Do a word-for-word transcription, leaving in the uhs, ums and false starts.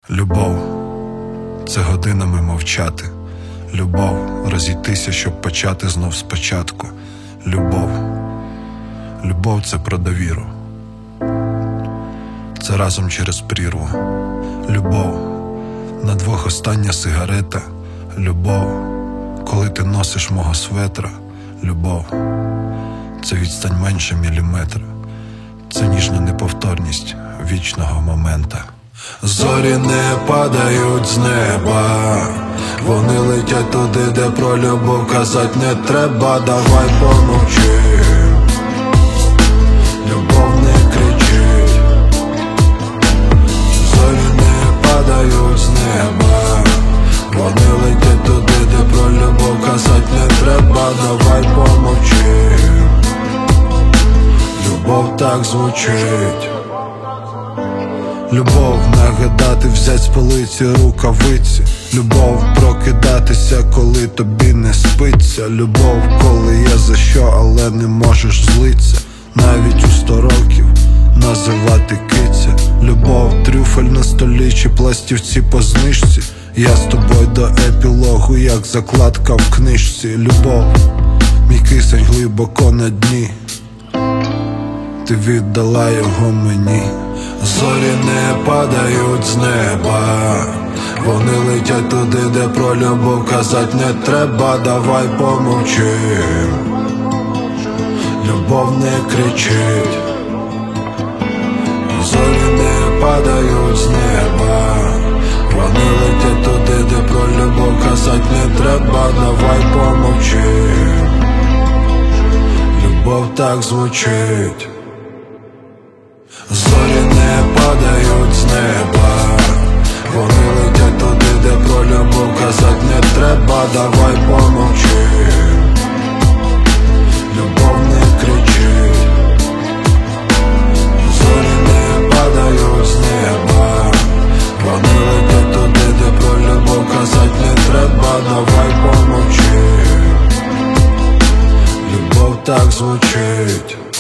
Любов – це годинами мовчати. Любов – розійтися, щоб почати знов спочатку. Любов – любов – це про довіру. Це разом через прірву. Любов – на двох остання сигарета. Любов – коли ти носиш мого светра. Любов – це відстань менше міліметра. Це ніжна неповторність вічного момента. Зорі не падають з неба, вони летять туди, де про любов казать не треба. Давай помовчим, любов не кричить. Зорі не падають з неба, вони летять туди, де про любов казать не треба. Давай помовчим, любов так звучить. Любов нагадати, взять з полиці рукавиці. Любов прокидатися, коли тобі не спиться. Любов, коли є за що, але не можеш злиться. Навіть у сто років називати киця. Любов, трюфель на столі чи пластівці по знижці. Я з тобою до епілогу, як закладка в книжці. Любов, мій кисень глибоко на дні, ти віддала його мені. Зорі не падають з неба, вони летять туди, де про любов казать не треба. Давай помовчим, любов не кричить. Зорі не падають з неба, вони летять туди, де про любов казать не треба. Давай помовчим, любов так звучить. Зорі не падають з неба, вони летять туди, де про любов казать не треба. Давай помовчим, любов не кричить. Зорі не падають з неба, вони летять туди, де про любов казать не треба. Давай помовчим, любов так звучить.